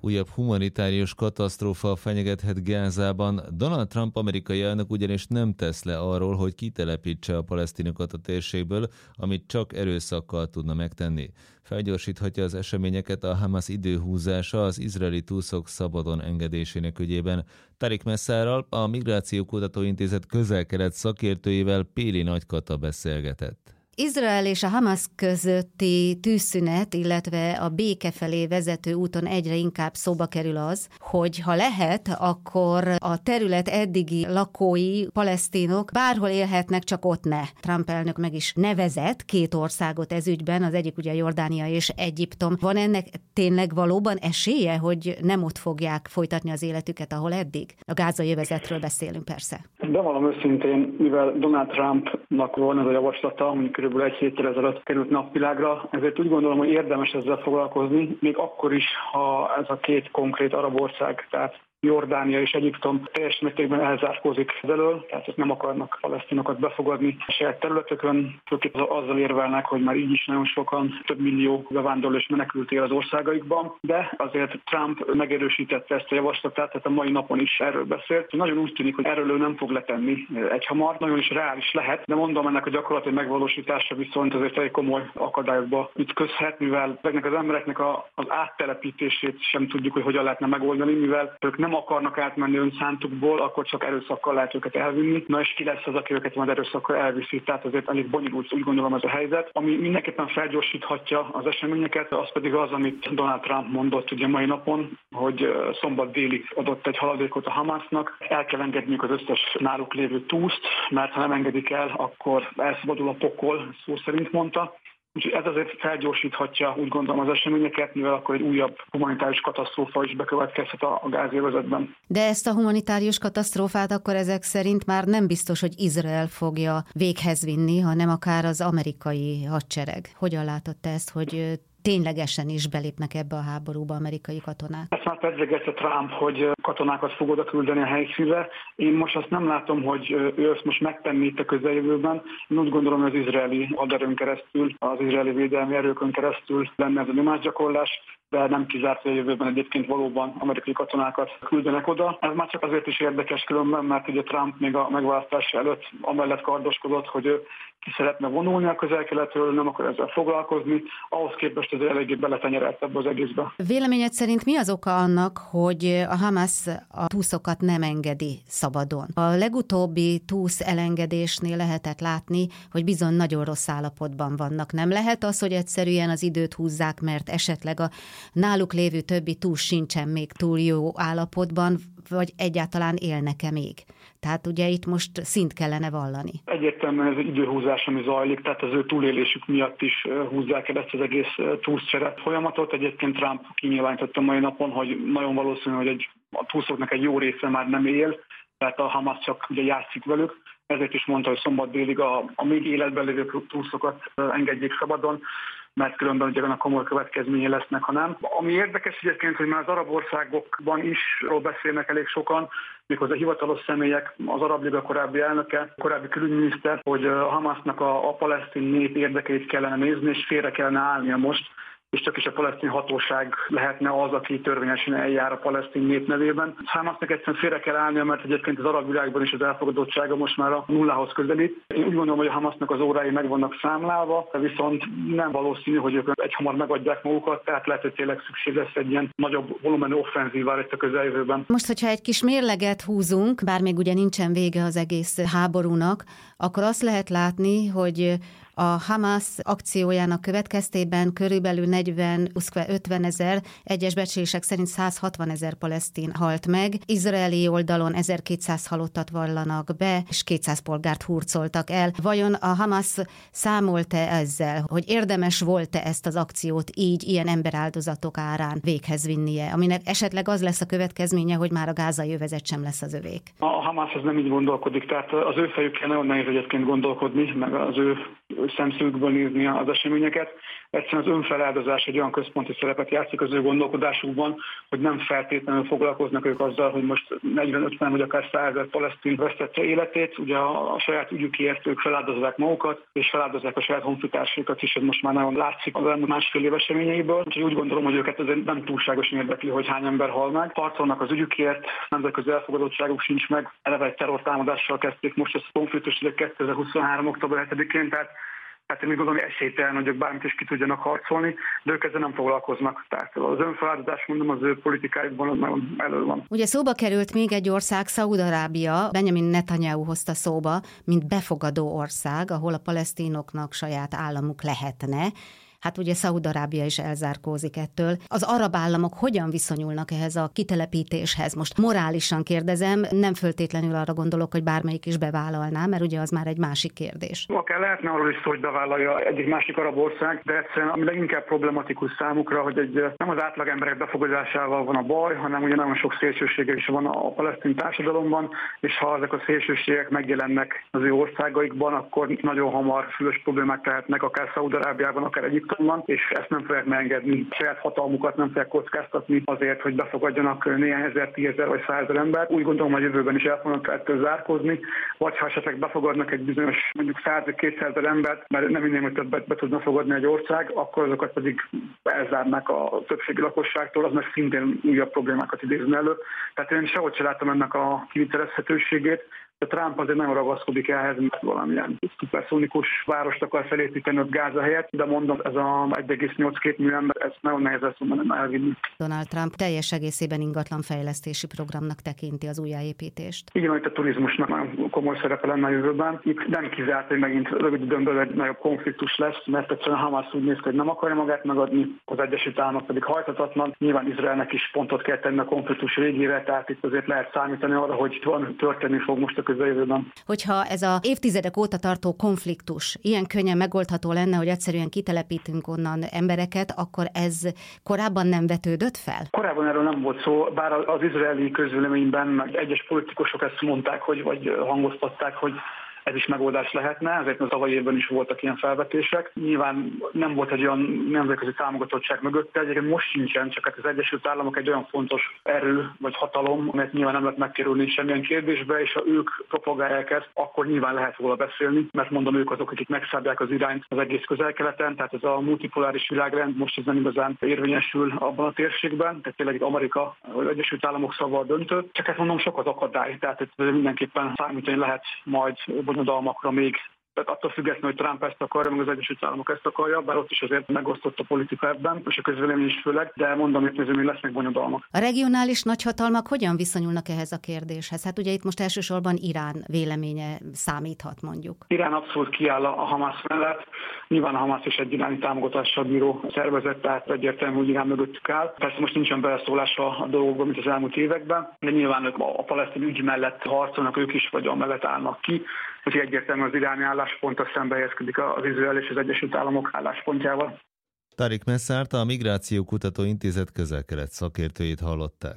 Újabb humanitárius katasztrófa fenyegethet Gázában. Donald Trump amerikai elnök ugyanis nem tesz le arról, hogy kitelepítse a palesztinokat a térségből, amit csak erőszakkal tudna megtenni. Felgyorsíthatja az eseményeket a Hamas időhúzása az izraeli túszok szabadon engedésének ügyében. Tariq Messárral, a Migrációkutató Intézet közel-kelet szakértőjével Péli Nagykata beszélgetett. Izrael és a Hamas közötti tűzszünet, illetve a béke felé vezető úton egyre inkább szóba kerül az, hogy ha lehet, akkor a terület eddigi lakói, palesztinok bárhol élhetnek, csak ott ne. Trump elnök meg is nevezett 2 országot ez ügyben, az egyik ugye Jordánia és Egyiptom. Van ennek tényleg valóban esélye, hogy nem ott fogják folytatni az életüket, ahol eddig? A gázai övezetről beszélünk persze. Bevallom őszintén, mivel Donald Trumpnak van ez a javaslata, ami körülbelül 1 héttel ezelőtt került napvilágra, ezért úgy gondolom, hogy érdemes ezzel foglalkozni, még akkor is, ha ez a 2 konkrét arab ország, tehát Jordánia és Egyiptom teljes mértékben elzárkózik elől, tehát ők nem akarnak palesztinokat befogadni a saját területükön, főként azzal érvelnek, hogy már így is nagyon sokan, több millió bevándorló és menekült él az országaikban, de azért Trump megerősítette ezt a javaslatát, tehát a mai napon is erről beszélt. Nagyon úgy tűnik, hogy erről ő nem fog letenni egyhamar, nagyon is reális lehet, de mondom, ennek a gyakorlati megvalósítása viszont azért egy komoly akadályokba ütközhet, mivel ezeknek az embereknek az áttelepítését sem tudjuk, hogy hogyan lehetne megoldani, mivel ők nem akarnak átmenni önszántukból, akkor csak erőszakkal lehet őket elvinni. Na és ki lesz az, aki őket majd erőszakkal elviszi? Tehát azért elég bonyolult, úgy gondolom, ez a helyzet. Ami mindenképpen felgyorsíthatja az eseményeket, az pedig az, amit Donald Trump mondott ugye mai napon, hogy szombat délig adott egy haladékot a Hamasnak. El kell engedniük az összes náluk lévő túszt, mert ha nem engedik el, akkor elszabadul a pokol, szó szerint mondta. Úgyhogy ez azért felgyorsíthatja, úgy gondolom, az eseményeket, mivel akkor egy újabb humanitárius katasztrófa is bekövetkezhet a gázövezetben. De ezt a humanitárius katasztrófát akkor ezek szerint már nem biztos, hogy Izrael fogja véghez vinni, hanem akár az amerikai hadsereg. Hogyan látod te ezt, hogy ténylegesen is belépnek ebbe a háborúba amerikai katonák? Ezt már pedzegetett Trump, hogy katonákat fog oda küldeni a helyszínre. Én most azt nem látom, hogy ő ezt most megtenni itt a közeljövőben. Én úgy gondolom, hogy az izraeli haderőn keresztül, az izraeli védelmi erőkön keresztül lenne ez a nyomásgyakorlás, de nem kizárt, hogy a jövőben egyébként valóban amerikai katonákat küldenek oda. Ez már csak azért is érdekes különben, mert ugye Trump még a megválasztás előtt amellett kardoskodott, hogy ő ki szeretne vonulni a közel-keletről, nem akar ezzel foglalkozni, ahhoz képest ez eléggé beletenyerelt ebbe az egészbe. Véleményed szerint mi az oka annak, hogy a Hamas a túszokat nem engedi szabadon? A legutóbbi túsz elengedésnél lehetett látni, hogy bizony nagyon rossz állapotban vannak. Nem lehet az, hogy egyszerűen az időt húzzák, mert esetleg a náluk lévő többi túsz sincsen még túl jó állapotban, vagy egyáltalán élnek-e még? Tehát ugye itt most szint kellene vallani. Egyértelműen ez egy időhúzás, ami zajlik, tehát az ő túlélésük miatt is húzzák el ezt az egész túszcsere folyamatot. Egyébként Trump kinyilvánította mai napon, hogy nagyon valószínű, hogy a túszoknak egy jó része már nem él, tehát a Hamas csak ugye játszik velük. Ezért is mondta, hogy szombat délig a még életben lévő túszokat engedjék szabadon, mert különben ugye a komoly következménye lesznek, ha nem. Ami érdekes egyébként, hogy már az arab országokban is beszélnek elég sokan, méghozzá hivatalos személyek, az Arab Liga korábbi elnöke, korábbi külügyminiszter, hogy a Hamasnak a palesztin nép érdekeit kellene nézni, és félre kellene állnia most, és csak is a palesztin hatóság lehetne az, aki törvényesen eljár a palesztin nép nevében. Hamasnak egyszerűen félre kell állnia, mert egyébként az arab világban is az elfogadottsága most már a nullához közelít. Én úgy gondolom, hogy a Hamasnak az órái meg vannak számlálva, viszont nem valószínű, hogy ők egyhamar megadják magukat, tehát lehet, hogy tényleg szükség lesz egy ilyen nagyobb volumenű offenzívára itt a közeljövőben. Most, hogyha egy kis mérleget húzunk, bár még ugye nincsen vége az egész háborúnak, akkor azt lehet látni, hogy a Hamas akciójának következtében körülbelül 40-50 ezer, egyes becslések szerint 160 ezer palesztin halt meg. Izraeli oldalon 1200 halottat vallanak be, és 200 polgárt hurcoltak el. Vajon a Hamas számolt-e ezzel, hogy érdemes volt-e ezt az akciót így, ilyen emberáldozatok árán véghez vinnie, aminek esetleg az lesz a következménye, hogy már a gázai övezet sem lesz az övék? A Hamas ez nem így gondolkodik, tehát az ő fejükkel nagyon nehéz egyébként gondolkodni, meg az ő szemszögből nézni az eseményeket. Egyszerűen az önfeláldozás egy olyan központi szerepet játszik az ő gondolkodásukban, hogy nem feltétlenül foglalkoznak ők azzal, hogy most 40-50 vagy akár 100 000 palesztin vesztette életét. Ugye a saját ügyükért ők feláldozzák magukat, és feláldozzák a saját honfitársaikat is, hogy most már nagyon látszik az elmúlt másfél év eseményeiből. Úgyhogy úgy gondolom, hogy őket azért nem túlságosan érdekli, hogy hány ember hal meg. Harcolnak az ügyükért, nemzetközi elfogadottságuk sincs meg. Eleve egy terrortámadással kezdték most ezt a konfliktust 2023. október 7-én, tehát én úgy gondolom, hogy esélytelen, hogy bármit is ki tudjanak harcolni, de ők ezzel nem foglalkoznak. Tehát az önfeláldozás, mondom, az ő politikájukban nagyon elő van. Ugye szóba került még egy ország, Szaúd-Arábia, Benjamin Netanyahu hozta szóba, mint befogadó ország, ahol a palesztinoknak saját államuk lehetne. Hát ugye Szaúd-Arábia is elzárkózik ettől. Az arab államok hogyan viszonyulnak ehhez a kitelepítéshez? Most morálisan kérdezem, nem föltétlenül arra gondolok, hogy bármelyik is bevállalná, mert ugye az már egy másik kérdés. Akár lehetne arról is szó, hogy bevállalja egyik másik arab ország, de egyszerűen ami leginkább problematikus számukra, hogy nem az átlag emberek befogadásával van a baj, hanem ugye nagyon sok szélsősége is van a palesztin társadalomban, és ha ezek a szélsőségek megjelennek az ő országaikban, akkor nagyon hamar súlyos problémák lehetnek, akár Szaúd-Arábiában, akár Egyiptomban, és ezt nem fogják megengedni. Saját hatalmukat nem fogják kockáztatni azért, hogy befogadjanak néhány ezer, 10 000 vagy 100 000 embert. Úgy gondolom, hogy jövőben is el fognak ettől zárkózni, vagy ha esetleg befogadnak egy bizonyos mondjuk 100-200 000 embert, mert nem minden, hogy többet be tudna fogadni egy ország, akkor azokat pedig elzárnák a többségi lakosságtól, az meg szintén újabb problémákat idézne elő. Tehát én sehogy sem látom ennek a kivitelezhetőségét. A Trump azért nagyon ragaszkodik ehhez, mert valamilyen szuperszónikus várost akar felépíteni ott Gáza helyett, de mondom, ez a 1,82 millió ember, ez nagyon nehéz lesz mondani elvinni. Donald Trump teljes egészében ingatlanfejlesztési programnak tekinti az újjáépítést. Igen, hogy a turizmusnak nagyon komoly szerepe lenne a jövőben. Itt nem kizárt, hogy megint rövid időn belül egy nagyobb konfliktus lesz, mert egyszerűen Hamas úgy néz ki, hogy nem akarja magát megadni, az Egyesült Államok pedig hajthatatlan. Nyilván Izraelnek is pontot kell tenni a konfliktus végére, tehát itt azért lehet számítani arra, hogy történni fog most a közeljövőben. Hogyha ez az évtizedek óta tartó konfliktus ilyen könnyen megoldható lenne, hogy egyszerűen kitelepítünk onnan embereket, akkor ez korábban nem vetődött fel? Korábban erről nem volt szó, bár az izraeli közvéleményben meg egyes politikusok ezt mondták, vagy hangoztatták, hogy ez is megoldás lehetne, ezért a tavalyi évben is voltak ilyen felvetések. Nyilván nem volt egy olyan nemzetközi támogatottság mögötte, egyébként most sincsen, csak hát az Egyesült Államok egy olyan fontos erő vagy hatalom, amelyet nyilván nem lehet megkerülni semmilyen kérdésbe, és ha ők propagálják ezt, akkor nyilván lehet róla beszélni, mert mondom, ők azok, akik megszállják az irányt az egész Közel-Keleten, tehát ez a multipoláris világrend most ez nem igazán érvényesül abban a térségben, tehát tényleg Amerika vagy az Egyesült Államok szavval döntő. Csak ezt mondom, sok az akadály, tehát mindenképpen számítani lehet majd bonyodalmakra még. Tehát attól függetlenül, hogy Trump ezt akarja, meg az Egyesült Államok ezt akarja, bár ott is azért megosztott a politika ebben, és a közvélemény is főleg, de mondom, hogy még lesznek bonyodalmak. A regionális nagyhatalmak hogyan viszonyulnak ehhez a kérdéshez? Hát ugye itt most elsősorban Irán véleménye számíthat, mondjuk. Irán abszolút kiáll a Hamas mellett. Nyilván a Hamas is egy iráni támogatással bíró szervezet, tehát egyértelmű, hogy Irán mögöttük áll. Persze most nincsen beleszólása a dolgokban, mint az elmúlt években, de nyilván ők a palesztin ügy mellett harcolnak, ők is vagy amellett állnak ki. Úgyhogy egyértelműen az iráni állásponttal szembe helyezkedik az Izrael és az Egyesült Államok álláspontjával. Tariq Messzárt, a Migrációkutató Intézet Közel-Kelet szakértőjét hallották.